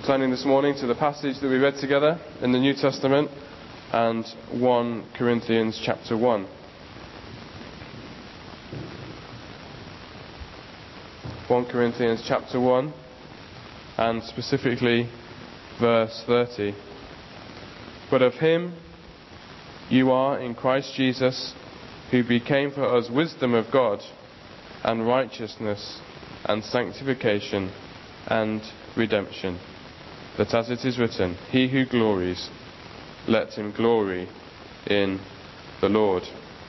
turning this morning to the passage that we read together in the New Testament and 1 Corinthians chapter 1. 1 Corinthians chapter 1 and specifically verse 30. But of him you are in Christ Jesus, who became for us wisdom of God and righteousness and sanctification and redemption, that as it is written, he who glories, let him glory in the Lord.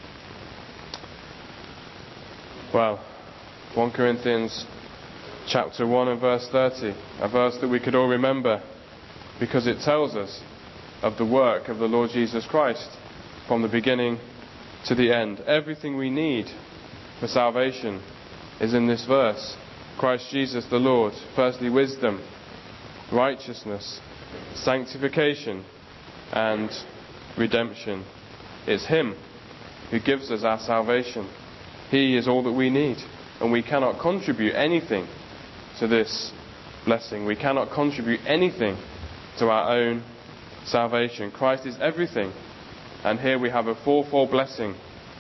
Well, 1 Corinthians chapter 1 and verse 30, a verse that we could all remember because it tells us of the work of the Lord Jesus Christ from the beginning to the end. Everything we need for salvation is in this verse. Christ Jesus the Lord, firstly wisdom, righteousness, sanctification and redemption. It's him who gives us our salvation. He is all that we need, and we cannot contribute anything to this blessing. We cannot contribute anything to our own salvation. Christ is everything, and here we have a fourfold blessing,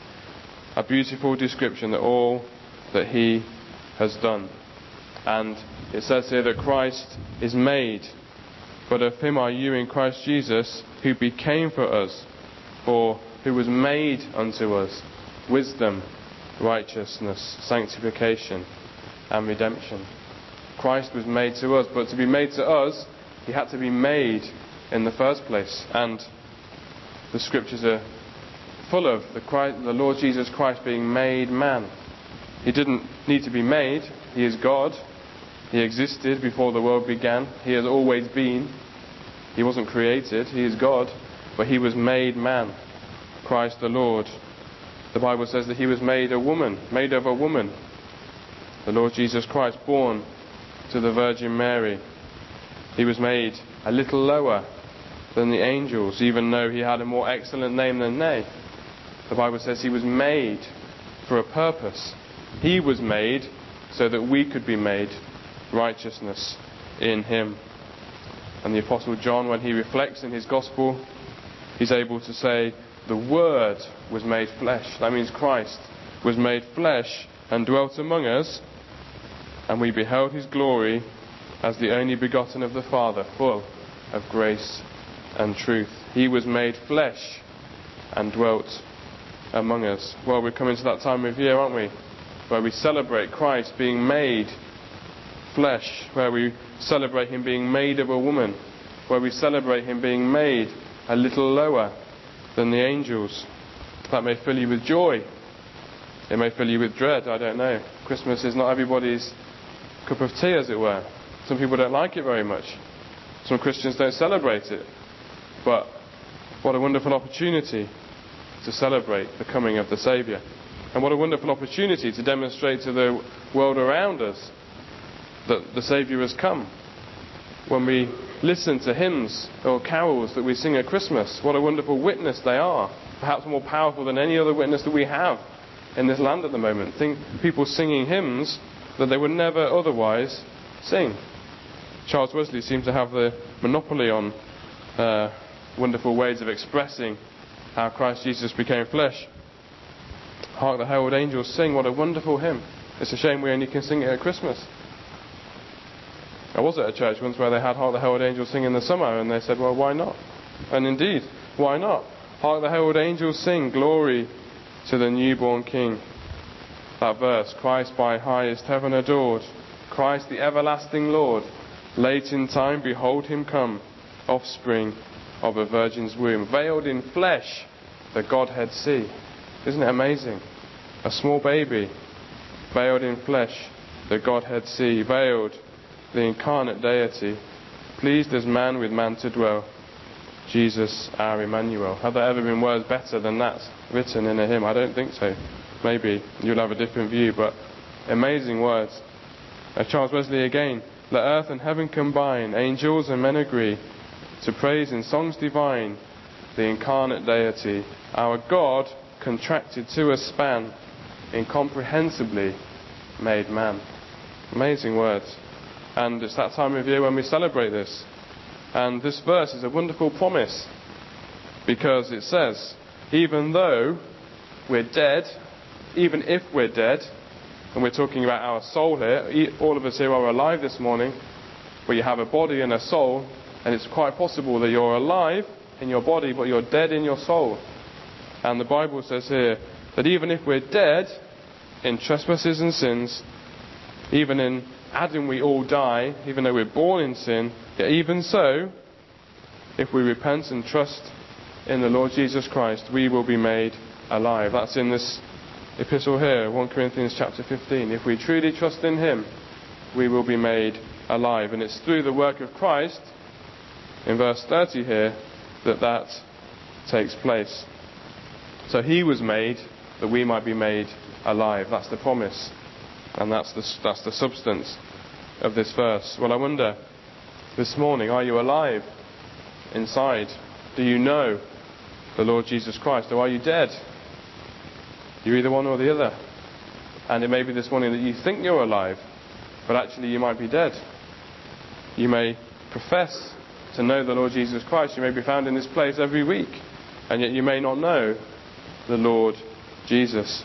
a beautiful description that all that he has done. And it says here that Christ is made, but of him are you in Christ Jesus, who became for us, or who was made unto us, wisdom, righteousness, sanctification and redemption. Christ was made to us, but to be made to us, he had to be made in the first place. And the scriptures are full of the Lord Jesus Christ being made man. He didn't need to be made. He is God. He existed before the world began. He has always been. He wasn't created. He is God. But he was made man. Christ the Lord. The Bible says that he was made a woman, made of a woman. The Lord Jesus Christ, born to the Virgin Mary. He was made a little lower than the angels, even though he had a more excellent name than they. The Bible says he was made for a purpose. He was made so that we could be made righteousness in him. And the Apostle John, when he reflects in his gospel, he's able to say, the Word was made flesh. That means Christ was made flesh and dwelt among us, and we beheld his glory as the only begotten of the Father, full of grace and truth. He was made flesh and dwelt among us. Well, we're coming to that time of year, aren't we, where we celebrate Christ being made flesh, where we celebrate him being made of a woman, where we celebrate him being made a little lower than the angels. That may fill you with joy. It may fill you with dread. I don't know. Christmas is not everybody's cup of tea, as it were. Some people don't like it very much. Some Christians don't celebrate it. But what a wonderful opportunity to celebrate the coming of the Saviour. And what a wonderful opportunity to demonstrate to the world around us that the Saviour has come. When we listen to hymns or carols that we sing at Christmas, what a wonderful witness they are. Perhaps more powerful than any other witness that we have in this land at the moment. Think people singing hymns that they would never otherwise sing. Charles Wesley seemed to have the monopoly on wonderful ways of expressing how Christ Jesus became flesh. Hark the Herald Angels Sing, what a wonderful hymn. It's a shame we only can sing it at Christmas. I was at a church once where they had Hark the Herald Angels Sing in the summer, and they said, well, why not? And indeed, why not? Hark the Herald Angels Sing, glory to the newborn King. That verse, Christ by highest heaven adored, Christ the everlasting Lord, late in time behold him come, offspring of a virgin's womb, veiled in flesh, the Godhead see. Isn't it amazing? A small baby, veiled in flesh, the Godhead see, veiled, the incarnate deity, pleased as man with man to dwell, Jesus our Emmanuel. Have there ever been words better than that written in a hymn? I don't think so. Maybe you'll have a different view, but amazing words. Charles Wesley again, let earth and heaven combine, angels and men agree, to praise in songs divine the incarnate deity, our God contracted to a span, incomprehensibly made man. Amazing words. And it's that time of year when we celebrate this. And this verse is a wonderful promise, because it says, even though we're dead, even if we're dead, and we're talking about our soul here, all of us here are alive this morning, where you have a body and a soul, and it's quite possible that you're alive in your body, but you're dead in your soul. And the Bible says here that even if we're dead in trespasses and sins, even in Adam we all die, even though we're born in sin, yet even so, if we repent and trust in the Lord Jesus Christ, we will be made alive. That's in this epistle here, 1 Corinthians chapter 15. If we truly trust in Him, we will be made alive. And it's through the work of Christ, in verse 30 here, that takes place. So He was made that we might be made alive. That's the promise. And that's the substance of this verse. Well, I wonder, this morning, are you alive inside? Do you know the Lord Jesus Christ? Or are you dead? You're either one or the other. And it may be this morning that you think you're alive, but actually you might be dead. You may profess to know the Lord Jesus Christ. You may be found in this place every week, and yet you may not know the Lord Jesus.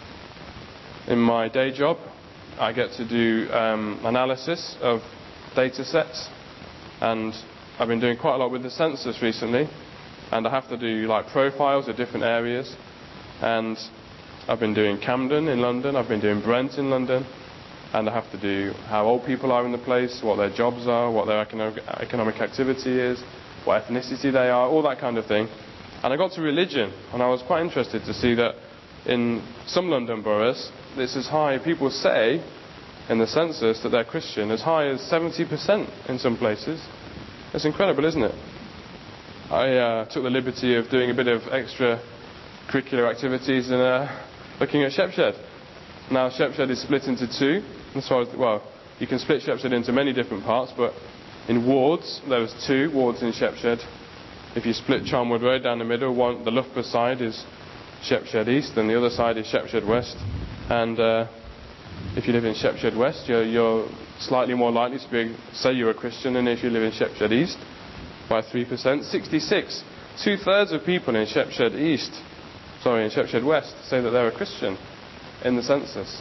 In my day job, I get to do analysis of data sets, and I've been doing quite a lot with the census recently, and I have to do like profiles of different areas, and I've been doing Camden in London, I've been doing Brent in London, and I have to do how old people are in the place, what their jobs are, what their economic activity is, what ethnicity they are, all that kind of thing. And I got to religion, and I was quite interested to see that in some London boroughs, it's as high, people say in the census that they're Christian, as high as 70% in some places. It's incredible, isn't it? I took the liberty of doing a bit of extra curricular activities and looking at Shepshed. Now Shepshed is split into two. As far as, well, you can split Shepshed into many different parts, but in wards, there was 2 wards in Shepshed. If you split Charnwood Road down the middle, the Loughborough side is Shepshed East, and the other side is Shepshed West. And if you live in Shepshed West, you're slightly more likely to say you're a Christian than if you live in Shepshed East, by 3%. 66, 2/3 of people in Shepshed West say that they're a Christian in the census.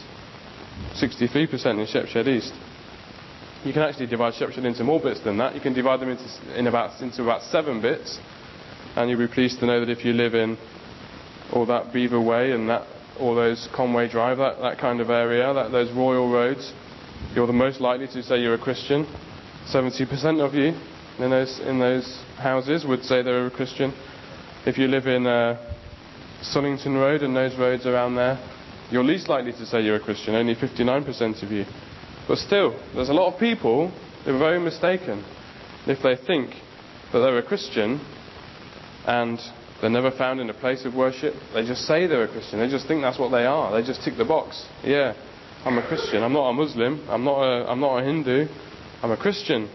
63% in Shepshed East. You can actually divide Shepshed into more bits than that. You can divide them into about 7 bits, and you'll be pleased to know that if you live in all that Beaver Way and all those Conway Drive, that kind of area, those royal roads, you're the most likely to say you're a Christian. 70% of you in those houses would say they're a Christian. If you live in Sunnington Road and those roads around there, you're least likely to say you're a Christian, only 59% of you. But still, there's a lot of people who are very mistaken if they think that they're a Christian and they're never found in a place of worship. They just say they're a Christian. They just think that's what they are. They just tick the box. Yeah, I'm a Christian. I'm not a Muslim. I'm not a Hindu. I'm a Christian.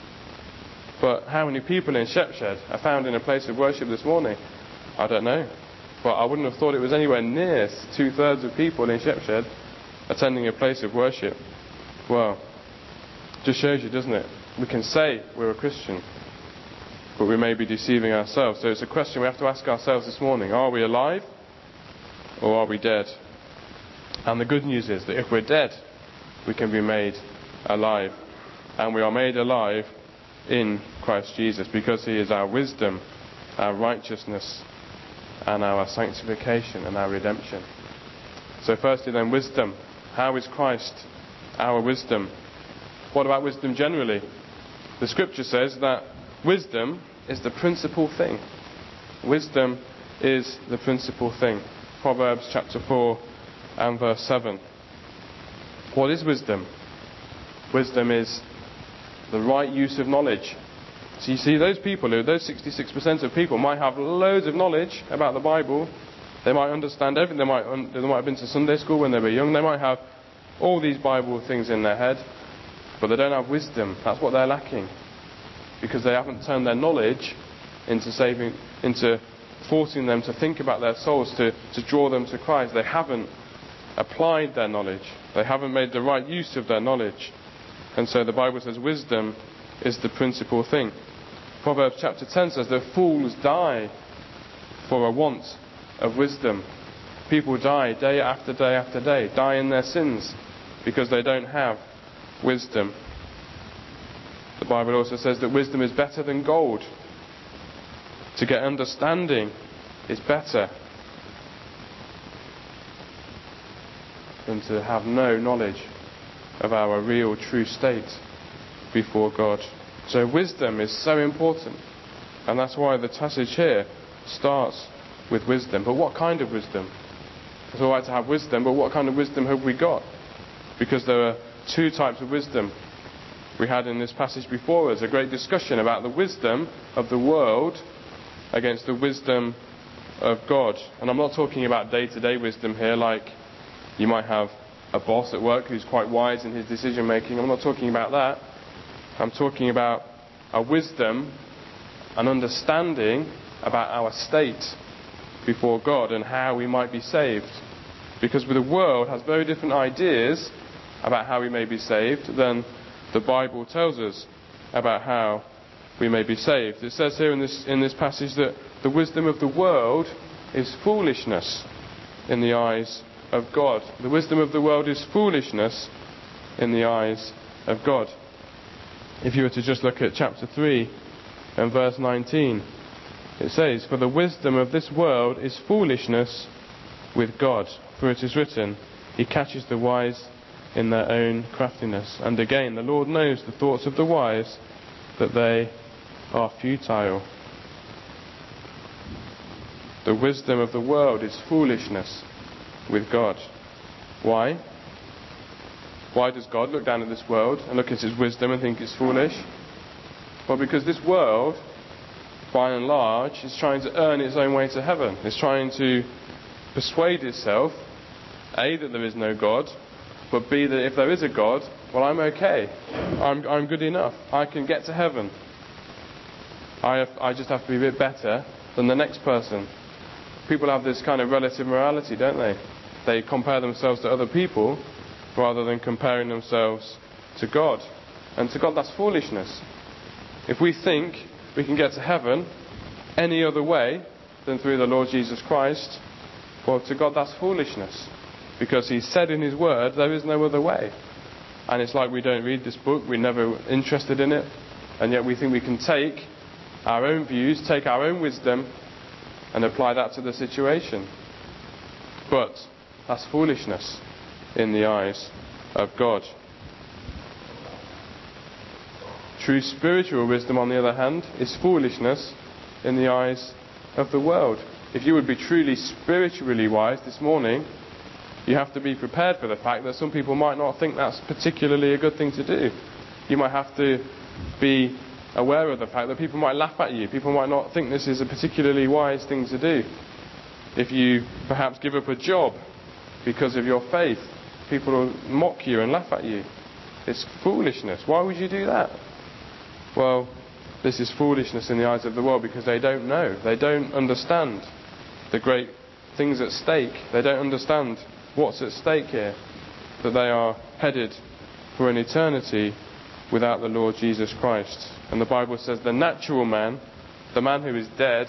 But how many people in Shepshed are found in a place of worship this morning? I don't know. But I wouldn't have thought it was anywhere near 2/3 of people in Shepshed attending a place of worship. Well, just shows you, doesn't it? We can say we're a Christian, but we may be deceiving ourselves. So it's a question we have to ask ourselves this morning. Are we alive or are we dead? And the good news is that if we're dead, we can be made alive. And we are made alive in Christ Jesus, because He is our wisdom, our righteousness, and our sanctification and our redemption. So firstly then, wisdom. How is Christ our wisdom? What about wisdom generally? The scripture says that wisdom is the principal thing. Wisdom is the principal thing. Proverbs chapter 4 and verse 7. What is wisdom? Wisdom is the right use of knowledge. So you see, those 66% of people might have loads of knowledge about the Bible. They might understand everything. They might have been to Sunday school when they were young. They might have all these Bible things in their head, but they don't have wisdom. That's what they're lacking, because they haven't turned their knowledge into forcing them to think about their souls, to draw them to Christ. They haven't applied their knowledge. They haven't made the right use of their knowledge. And so the Bible says wisdom is the principal thing. Proverbs chapter 10 says that fools die for a want of wisdom. People die day after day after day, die in their sins because they don't have wisdom. The Bible also says that wisdom is better than gold. To get understanding is better than to have no knowledge of our real true state before God. So wisdom is so important, and that's why the passage here starts with wisdom. But what kind of wisdom? It's all right to have wisdom, but what kind of wisdom have we got? Because there are two types of wisdom. We had in this passage before us a great discussion about the wisdom of the world against the wisdom of God. And I'm not talking about day-to-day wisdom here, like you might have a boss at work who's quite wise in his decision making. I'm not talking about that. I'm talking about a wisdom, an understanding about our state before God and how we might be saved. Because the world has very different ideas about how we may be saved than the Bible tells us about how we may be saved. It says here in this passage that the wisdom of the world is foolishness in the eyes of God. The wisdom of the world is foolishness in the eyes of God. If you were to just look at chapter 3 and verse 19, it says, "For the wisdom of this world is foolishness with God. For it is written, He catches the wise in their own craftiness. And again, the Lord knows the thoughts of the wise, that they are futile." The wisdom of the world is foolishness with God. Why? Why does God look down at this world and look at His wisdom and think it's foolish? Well, because this world, by and large, is trying to earn its own way to heaven. It's trying to persuade itself, A, that there is no God, but B, that if there is a God, well, I'm okay. I'm good enough. I can get to heaven. I just have to be a bit better than the next person. People have this kind of relative morality, don't they? They compare themselves to other people rather than comparing themselves to God. And to God, that's foolishness. If we think we can get to heaven any other way than through the Lord Jesus Christ, well, to God, that's foolishness. Because He said in His Word, there is no other way. And it's like we don't read this book, we're never interested in it, and yet we think we can take our own views, take our own wisdom, and apply that to the situation. But that's foolishness in the eyes of God. True spiritual wisdom, on the other hand, is foolishness in the eyes of the world. If you would be truly spiritually wise this morning, you have to be prepared for the fact that some people might not think that's particularly a good thing to do. You might have to be aware of the fact that people might laugh at you. People might not think this is a particularly wise thing to do. If you perhaps give up a job because of your faith, people will mock you and laugh at you. It's foolishness. Why would you do that? Well, this is foolishness in the eyes of the world because they don't know. They don't understand the great things at stake. They don't understand what's at stake here. That they are headed for an eternity without the Lord Jesus Christ. And the Bible says the natural man, the man who is dead,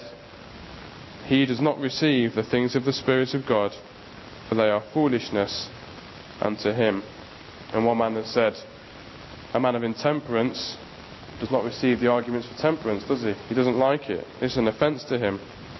he does not receive the things of the Spirit of God, for they are foolishness unto him. And one man has said, a man of intemperance does not receive the arguments for temperance, does he? He doesn't like it. It's an offence to him.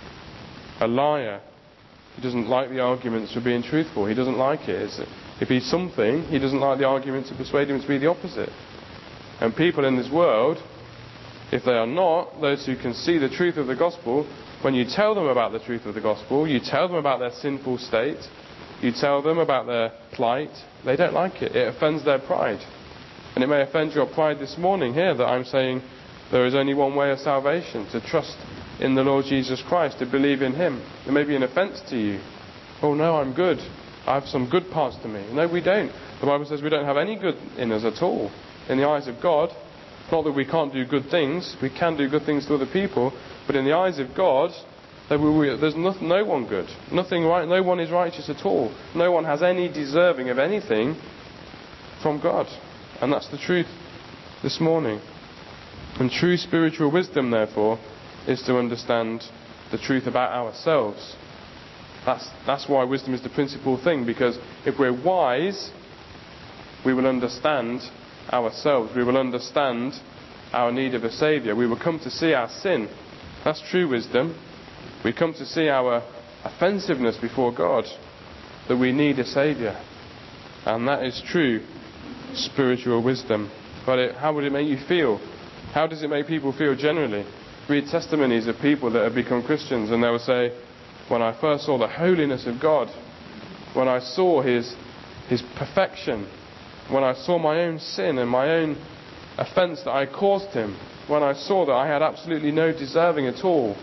A liar, he doesn't like the arguments for being truthful. He doesn't like it. If he's something, he doesn't like the argument to persuade him to be the opposite. And people in this world, if they are not those who can see the truth of the gospel, when you tell them about the truth of the gospel, you tell them about their sinful state, you tell them about their plight, they don't like it. It offends their pride. And it may offend your pride this morning here that I'm saying there is only one way of salvation, to trust in the Lord Jesus Christ, to believe in Him. It may be an offence to you. Oh no, I'm good. I have some good parts to me. No, we don't. The Bible says we don't have any good in us at all. In the eyes of God, not that we can't do good things, we can do good things to other people, but in the eyes of God, there's no one good. Nothing right. No one is righteous at all. No one has any deserving of anything from God. And that's the truth this morning. And true spiritual wisdom, therefore, is to understand the truth about ourselves. That's why wisdom is the principal thing, because if we're wise, we will understand ourselves. We will understand our need of a Saviour. We will come to see our sin. That's true wisdom. We come to see our offensiveness before God, that we need a Saviour. And that is true spiritual wisdom. But how would it make you feel? How does it make people feel generally? Read testimonies of people that have become Christians, and they will say, when I first saw the holiness of God, when I saw His perfection, when I saw my own sin and my own offence that I caused Him, when I saw that I had absolutely no deserving at all,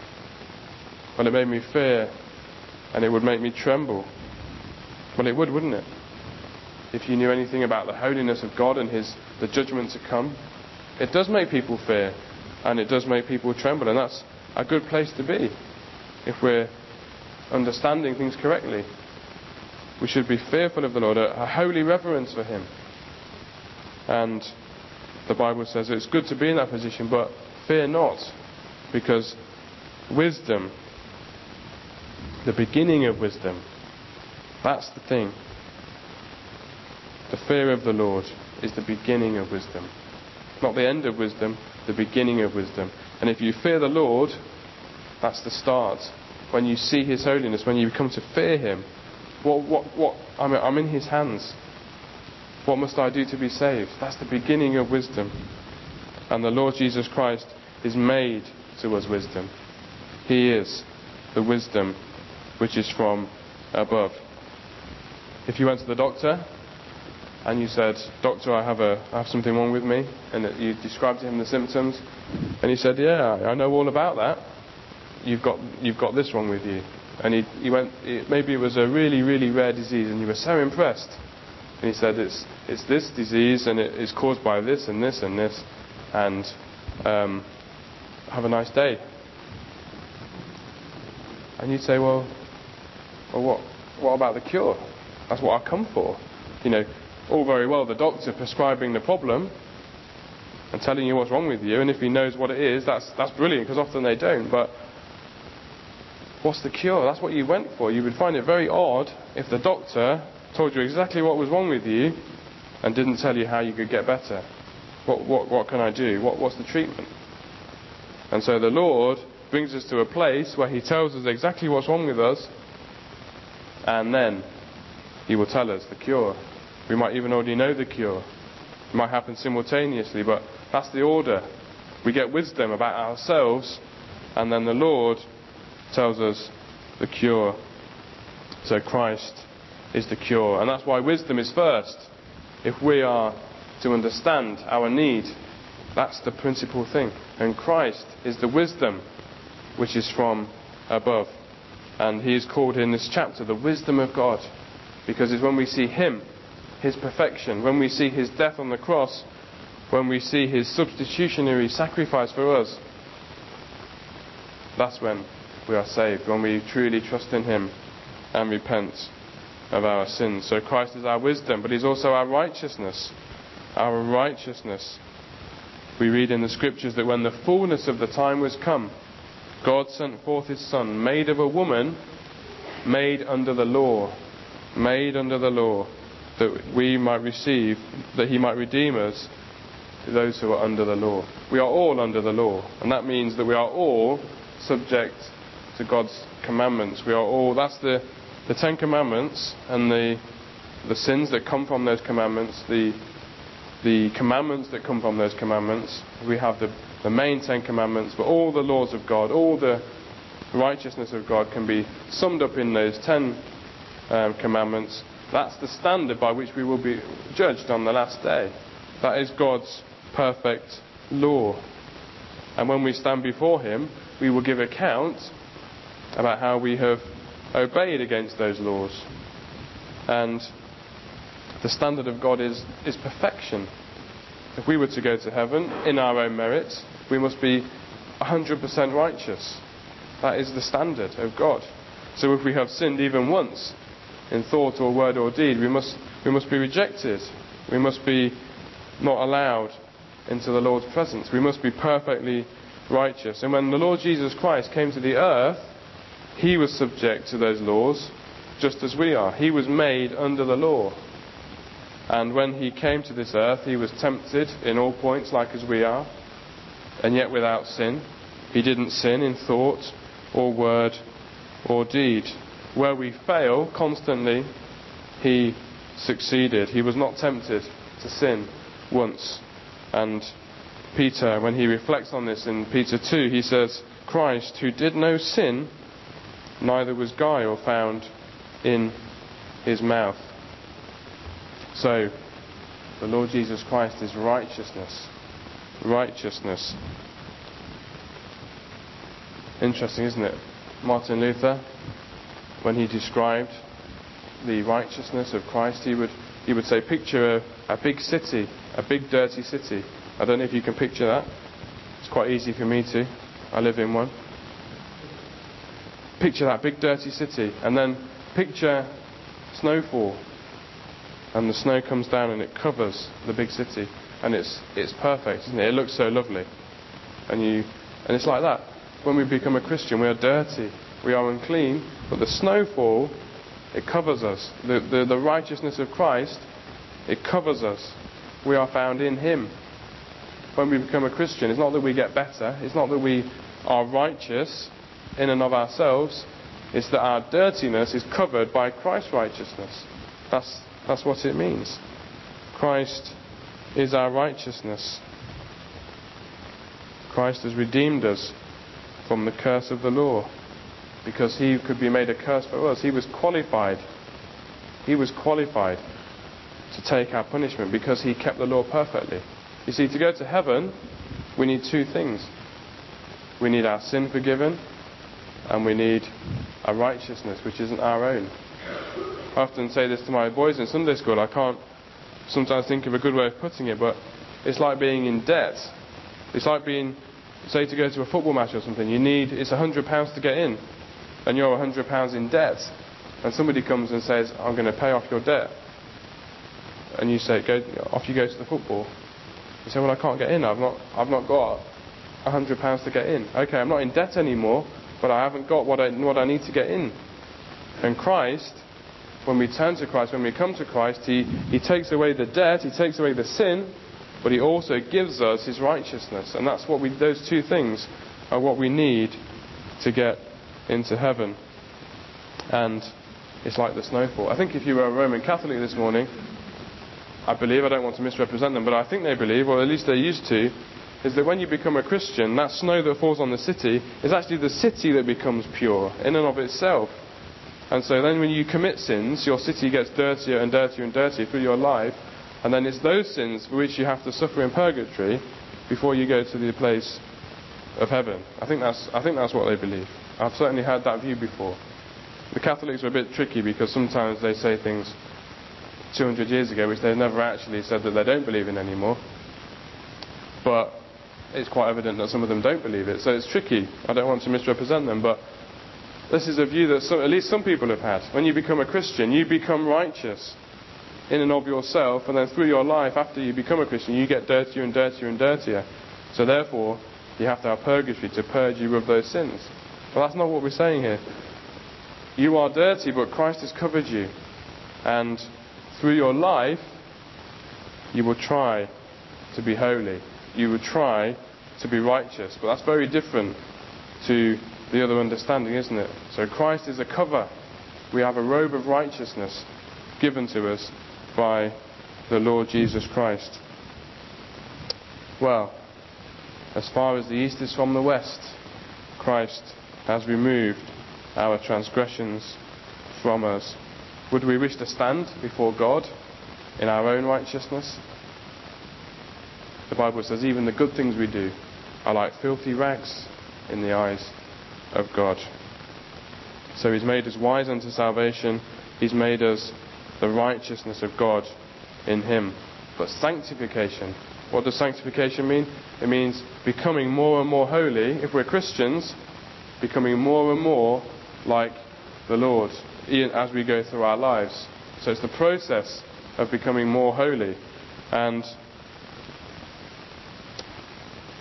well, it made me fear, and it would make me tremble. Well, it would, wouldn't it? If you knew anything about the holiness of God and the judgment to come, it does make people fear, and it does make people tremble, and that's a good place to be if we're understanding things correctly. We should be fearful of the Lord, a holy reverence for Him. And the Bible says it's good to be in that position, but fear not, because wisdom, the beginning of wisdom, that's the thing. The fear of the Lord is the beginning of wisdom. Not the end of wisdom, the beginning of wisdom. And if you fear the Lord, that's the start. When you see His holiness, when you come to fear Him, I'm in His hands. What must I do to be saved? That's the beginning of wisdom. And the Lord Jesus Christ is made to us wisdom. He is the wisdom which is from above. If you went to the doctor and you said, "Doctor, I have something wrong with me," and that you described to him the symptoms, and he said, "Yeah, I know all about that. You've got this wrong with you." And he went, maybe it was a really, really rare disease, and you were so impressed. And he said, it's this disease, and it is caused by this and this and this, and have a nice day. And you'd say, well, what about the cure? That's what I come for. All very well the doctor prescribing the problem and telling you what's wrong with you, and if he knows what it is, that's brilliant, because often they don't. But what's the cure? That's what you went for. You would find it very odd if the doctor told you exactly what was wrong with you and didn't tell you how you could get better. What can I do? What's the treatment? And so the Lord brings us to a place where He tells us exactly what's wrong with us, and then He will tell us the cure. We might even already know the cure. It might happen simultaneously, but that's the order. We get wisdom about ourselves, and then the Lord tells us the cure. So Christ is the cure, and that's why wisdom is first. If we are to understand our need, that's the principal thing. And Christ is the wisdom which is from above. And He is called in this chapter the wisdom of God, because it's when we see Him, His perfection, when we see His death on the cross, when we see His substitutionary sacrifice for us, that's when we are saved, when we truly trust in Him and repent of our sins. So Christ is our wisdom, but He's also our righteousness. Our righteousness. We read in the Scriptures that when the fullness of the time was come, God sent forth His Son, made of a woman, made under the law, that we might receive, that He might redeem us, to those who are under the law. We are all under the law, and that means that we are all subject to God's commandments. We are all, that's the Ten Commandments, and the sins that come from those commandments, the commandments that come from those commandments. We have the main Ten Commandments, but all the laws of God, all the righteousness of God can be summed up in those 10 commandments. That's the standard by which we will be judged on the last day. That is God's perfect law. And when we stand before Him, we will give account about how we have obeyed against those laws. And the standard of God is perfection. If we were to go to heaven in our own merit, we must be 100% righteous. That is the standard of God. So if we have sinned even once, in thought or word or deed, we must be rejected. We must be not allowed into the Lord's presence. We must be perfectly righteous. And when the Lord Jesus Christ came to the earth, he was subject to those laws just as we are. He was made under the law. And when he came to this earth, he was tempted in all points like as we are, and yet without sin. He didn't sin in thought or word or deed. Where we fail constantly, he succeeded. He was not tempted to sin once. And Peter, when he reflects on this in Peter 2, he says, Christ, who did no sin, neither was guile found in his mouth. So, the Lord Jesus Christ is righteousness. Righteousness. Interesting, isn't it? Martin Luther, when he described the righteousness of Christ, he would say, picture a big city, a big dirty city. I don't know if you can picture that. It's quite easy for me to. I live in one. Picture that big dirty city, and then picture snowfall, and the snow comes down and it covers the big city, and it's perfect, isn't it? It looks so lovely, and it's like that. When we become a Christian, we are dirty, we are unclean, but the snowfall, it covers us. The righteousness of Christ, it covers us. We are found in him. When we become a Christian, it's not that we get better, it's not that we are righteous in and of ourselves, it's that our dirtiness is covered by Christ's righteousness. That's what it means. Christ is our righteousness. Christ has redeemed us from the curse of the law, because he could be made a curse for us. He was qualified. He was qualified to take our punishment because he kept the law perfectly. You see, to go to heaven, we need two things. We need our sin forgiven, and we need a righteousness which isn't our own. I often say this to my boys in Sunday school. I can't sometimes think of a good way of putting it, but it's like being in debt. It's like being, say, to go to a football match or something. It's £100 to get in, and you're £100 in debt, and somebody comes and says, I'm going to pay off your debt, and you say, off you go to the football. You say, well, I can't get in. I've not got £100 to get in. Okay, I'm not in debt anymore, but I haven't got what I need to get in. And Christ, when we turn to Christ, when we come to Christ, he takes away the debt, he takes away the sin, but he also gives us his righteousness. And that's what those two things are what we need to get into heaven. And it's like the snowfall. I think if you were a Roman Catholic this morning, I believe, I don't want to misrepresent them, but I think they believe, or at least they used to, is that when you become a Christian, that snow that falls on the city is actually the city that becomes pure in and of itself. And so then when you commit sins, your city gets dirtier and dirtier and dirtier through your life, and then it's those sins for which you have to suffer in purgatory before you go to the place of heaven. I think that's what they believe. I've certainly heard that view before. The Catholics are a bit tricky because sometimes they say things 200 years ago which they've never actually said that they don't believe in anymore. But it's quite evident that some of them don't believe it. So it's tricky. I don't want to misrepresent them, but this is a view that at least some people have had. When you become a Christian, you become righteous in and of yourself, and then through your life, after you become a Christian, you get dirtier and dirtier and dirtier. So therefore, you have to have purgatory to purge you of those sins. But that's not what we're saying here. You are dirty, but Christ has covered you. And through your life, you will try to be holy. You will try to be righteous. But that's very different to the other understanding, isn't it? So Christ is a cover. We have a robe of righteousness given to us by the Lord Jesus Christ. Well, as far as the east is from the west, Christ has removed our transgressions from us. Would we wish to stand before God in our own righteousness? The Bible says even the good things we do are like filthy rags in the eyes of God. So he's made us wise unto salvation. He's made us the righteousness of God in him. But sanctification, what does sanctification mean? It means becoming more and more holy. If we're Christians, becoming more and more like the Lord as we go through our lives. So it's the process of becoming more holy. And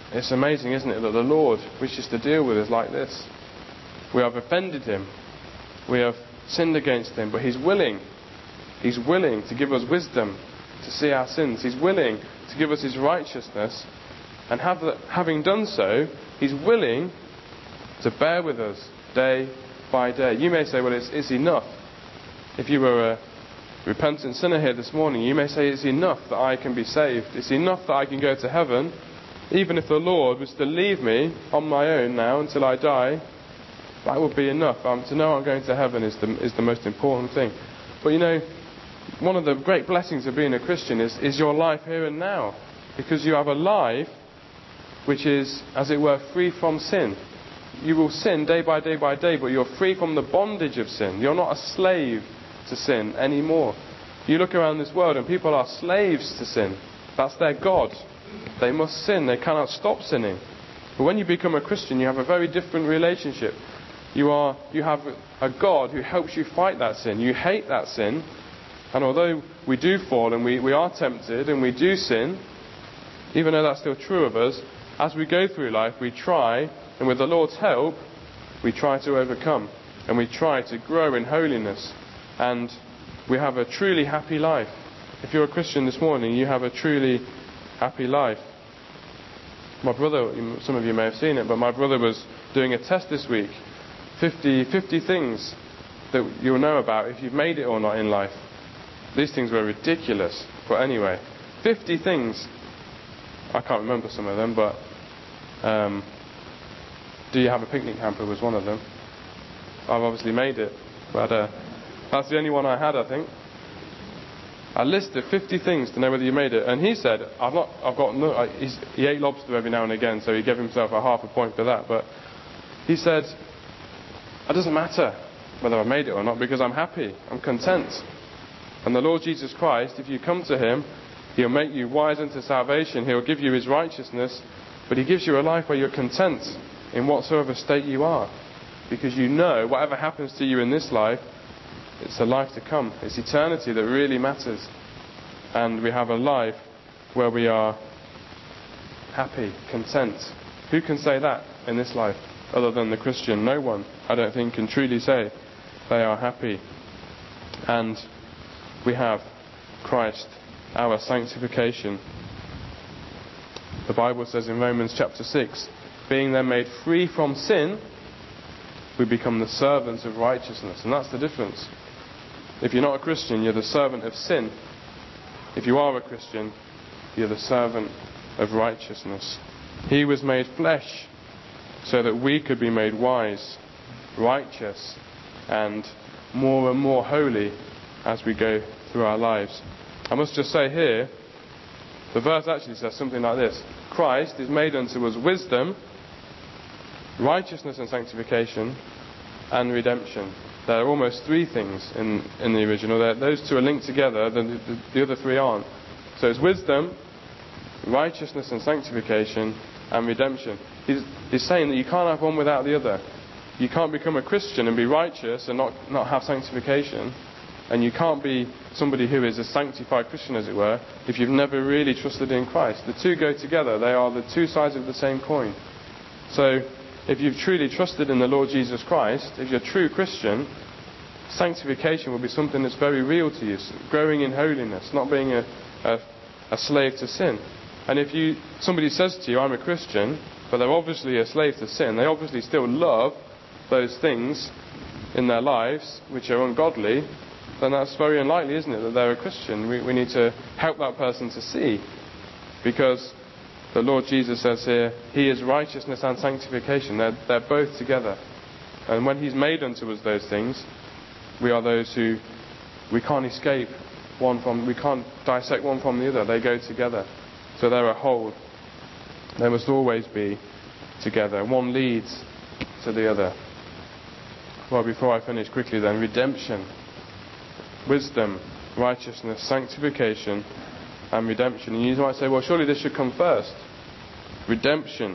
It's amazing, isn't it, that the Lord wishes to deal with us like this. We have offended him. We have sinned against him, but he's willing. He's willing to give us wisdom to see our sins. He's willing to give us his righteousness. And having done so, he's willing to bear with us day by day. You may say, well, it's enough. If you were a repentant sinner here this morning, you may say it's enough that I can be saved. It's enough that I can go to heaven. Even if the Lord was to leave me on my own now until I die, that would be enough. To know I'm going to heaven is the most important thing. But one of the great blessings of being a Christian is your life here and now. Because you have a life which is, as it were, free from sin. You will sin day by day by day, but you're free from the bondage of sin. You're not a slave to sin anymore. You look around this world and people are slaves to sin. That's their God. They must sin. They cannot stop sinning. But when you become a Christian, you have a very different relationship. You have a God who helps you fight that sin. You hate that sin. And although we do fall and we are tempted and we do sin, even though that's still true of us, as we go through life, we try, and with the Lord's help, we try to overcome. And we try to grow in holiness. And we have a truly happy life. If you're a Christian this morning, you have a truly happy life. My brother, some of you may have seen it, but my brother was doing a test this week. 50 things that you'll know about if you've made it or not in life. These things were ridiculous. But anyway, 50 things. I can't remember some of them, but do you have a picnic hamper was one of them. I've obviously made it, but that's the only one I had, I think. I listed 50 things to know whether you made it, and he said, he ate lobster every now and again, so he gave himself a half a point for that. But he said, it doesn't matter whether I made it or not, because I'm happy, I'm content. And the Lord Jesus Christ, if you come to him, he'll make you wise unto salvation. He'll give you his righteousness. But he gives you a life where you're content in whatsoever state you are. Because you know whatever happens to you in this life, it's a life to come. It's eternity that really matters. And we have a life where we are happy, content. Who can say that in this life other than the Christian? No one, I don't think, can truly say they are happy. And we have Christ, our sanctification. The Bible says in Romans chapter 6, being then made free from sin, we become the servants of righteousness. And that's the difference. If you're not a Christian, you're the servant of sin. If you are a Christian, you're the servant of righteousness. He was made flesh so that we could be made wise, righteous, and more holy as we go through our lives. I must just say here, the verse actually says something like this. Christ is made unto us wisdom, righteousness and sanctification, and redemption. There are almost three things in the original. Those two are linked together, the other three aren't. So it's wisdom, righteousness and sanctification, and redemption. He's saying that you can't have one without the other. You can't become a Christian and be righteous and not have sanctification. And you can't be somebody who is a sanctified Christian, as it were, if you've never really trusted in Christ. The two go together. They are the two sides of the same coin. So, if you've truly trusted in the Lord Jesus Christ, if you're a true Christian, sanctification will be something that's very real to you. Growing in holiness, not being a slave to sin. And if somebody says to you, I'm a Christian, but they're obviously a slave to sin, they obviously still love those things in their lives which are ungodly, then that's very unlikely, isn't it, that they're a Christian. We need to help that person to see. Because the Lord Jesus says here, he is righteousness and sanctification. They're both together. And when he's made unto us those things, we are those who we can't escape we can't dissect one from the other. They go together. So they're a whole. They must always be together. One leads to the other. Well, before I finish quickly then, redemption. Wisdom, righteousness, sanctification, and redemption. And you might say, well, surely this should come first. Redemption.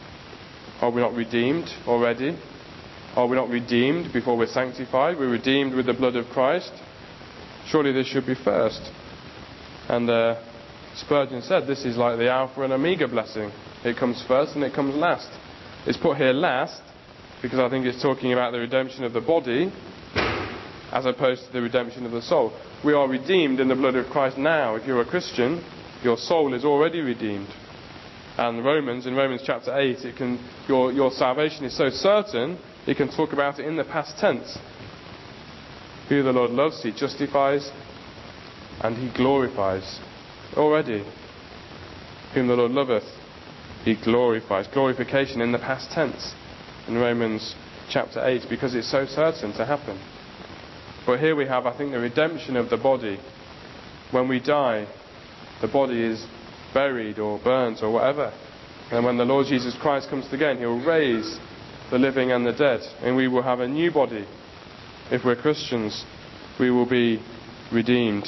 Are we not redeemed already? Are we not redeemed before we're sanctified? We're redeemed with the blood of Christ. Surely this should be first. And Spurgeon said this is like the Alpha and Omega blessing. It comes first and it comes last. It's put here last because I think it's talking about the redemption of the body as opposed to the redemption of the soul. We are redeemed in the blood of Christ now. If you're a Christian, your soul is already redeemed. And in Romans chapter 8, your salvation is so certain, it can talk about it in the past tense. Who the Lord loves, he justifies and he glorifies. Already. Whom the Lord loveth, he glorifies. Glorification in the past tense in Romans chapter 8, because it's so certain to happen. But here we have, I think, the redemption of the body. When we die, the body is buried or burnt or whatever. And when the Lord Jesus Christ comes again, he will raise the living and the dead, and we will have a new body. If we're Christians, we will be redeemed.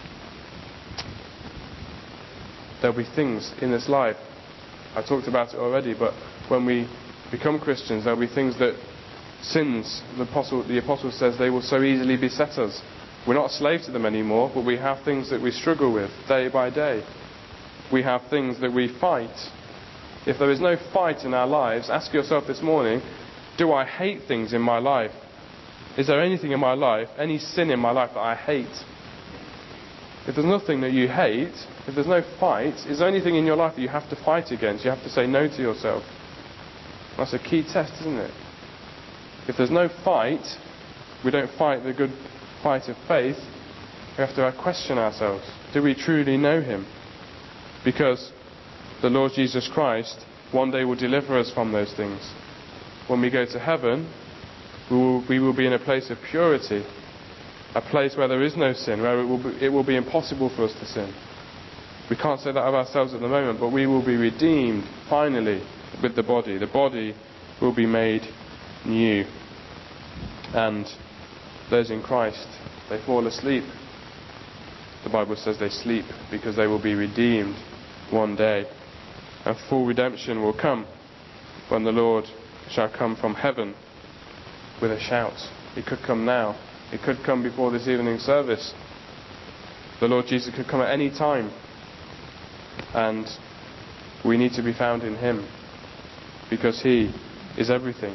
There'll be things in this life, I talked about it already, but when we become Christians, there'll be things that sins, the apostle says, they will so easily beset us. We're not a slave to them anymore, but we have things that we struggle with day by day. We have things that we fight. If there is no fight in our lives, ask yourself this morning, do I hate things in my life? Is there anything in my life, any sin in my life that I hate? If there's nothing that you hate, if there's no fight, is there anything in your life that you have to fight against? You have to say no to yourself. That's a key test, isn't it? If there's no fight, we don't fight the good fight of faith, we have to question ourselves. Do we truly know him? Because the Lord Jesus Christ one day will deliver us from those things. When we go to heaven, we will be in a place of purity, a place where there is no sin, where it will be impossible for us to sin. We can't say that of ourselves at the moment, but we will be redeemed finally with the body. The body will be made new. And those in Christ, they fall asleep. The Bible says they sleep because they will be redeemed one day. And full redemption will come when the Lord shall come from heaven with a shout. It could come now. It could come before this evening service. The Lord Jesus could come at any time. And we need to be found in him, because he is everything.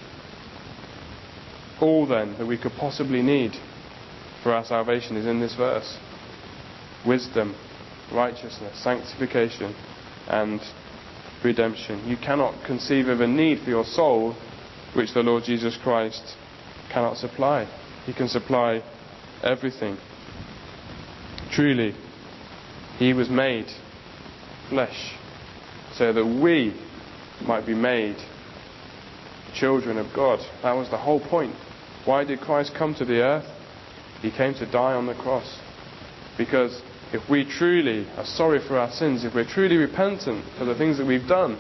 All then that we could possibly need for our salvation is in this verse. Wisdom, righteousness, sanctification and redemption. You cannot conceive of a need for your soul which the Lord Jesus Christ cannot supply. He can supply everything. Truly, he was made flesh so that we might be made children of God. That was the whole point. Why did Christ come to the earth? He came to die on the cross. Because if we truly are sorry for our sins, if we're truly repentant for the things that we've done,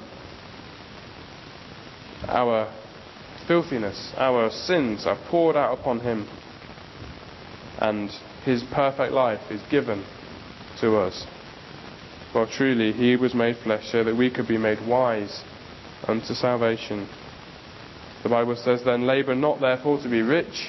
our filthiness, our sins are poured out upon him, and his perfect life is given to us. For truly he was made flesh so that we could be made wise unto salvation. The Bible says, then labour not therefore to be rich,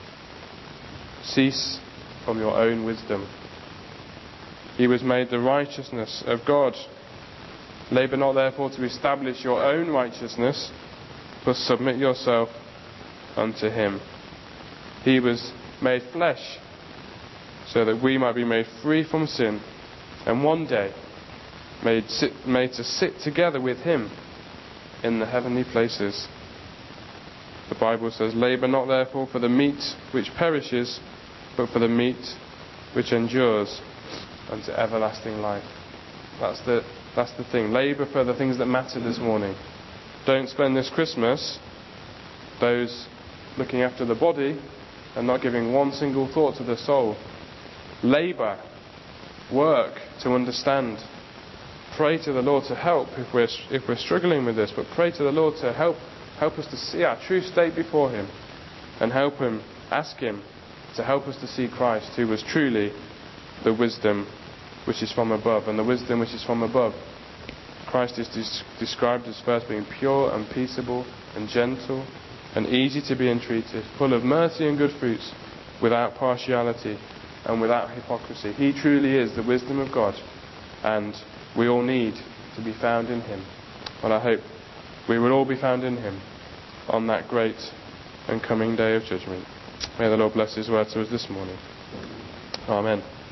cease from your own wisdom. He was made the righteousness of God. Labour not therefore to establish your own righteousness, but submit yourself unto him. He was made flesh so that we might be made free from sin, and one day made to sit together with him in the heavenly places. The Bible says, labour not therefore for the meat which perishes, but for the meat which endures unto everlasting life. That's the thing. Labour for the things that matter this morning. Don't spend this Christmas, those looking after the body and not giving one single thought to the soul. Labour, work to understand. Pray to the Lord to help if we're struggling with this, but pray to the Lord to help us to see our true state before him, and ask him to help us to see Christ, who was truly the wisdom which is from above. And the wisdom which is from above, Christ is described as first being pure and peaceable and gentle and easy to be entreated, full of mercy and good fruits, without partiality and without hypocrisy. He truly is the wisdom of God, and we all need to be found in him. And I hope we will all be found in him on that great and coming day of judgment. May the Lord bless his word to us this morning. Amen.